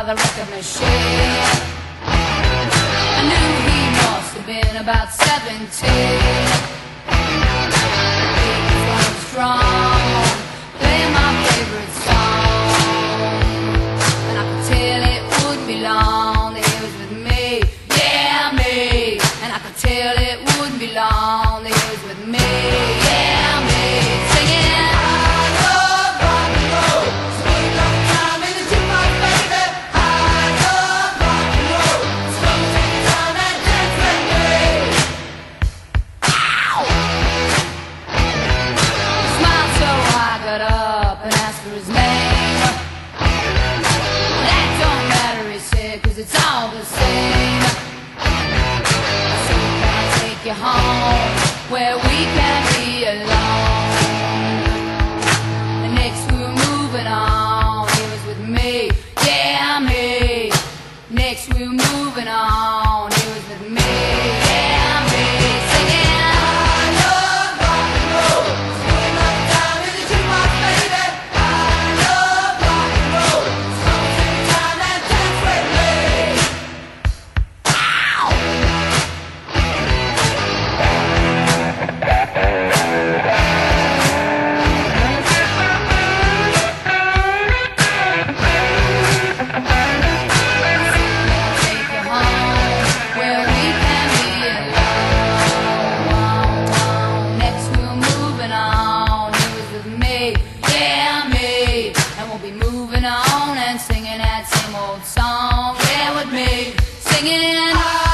the record machine. I knew he must have been about 17. He was strong, playing my favorite song, and I could tell it wouldn't be long that he was with me, yeah, me. And I could tell it wouldn't be long that he was with me, yeah, me. Singing, I love rock and roll, swing like time in the jukebox, baby. I love rock and roll, swing like time and dance with me. Ow! He smiled so I got up and asked for his name. That don't matter, he said, 'cause it's all the same. So can I take you home where we can be alone? The next we were moving on, he was with me, yeah, me. Next we were moving on, he was with me, yeah, me. Singing, I love rock and roll, swing like time in the jukebox, baby. I love rock and roll, swing time and dance with me. Ow! Take you home where we can be alone. Next we were moving on, he was with me, yeah, me. And we'll be moving on and singing that same old song, yeah, with me, singing.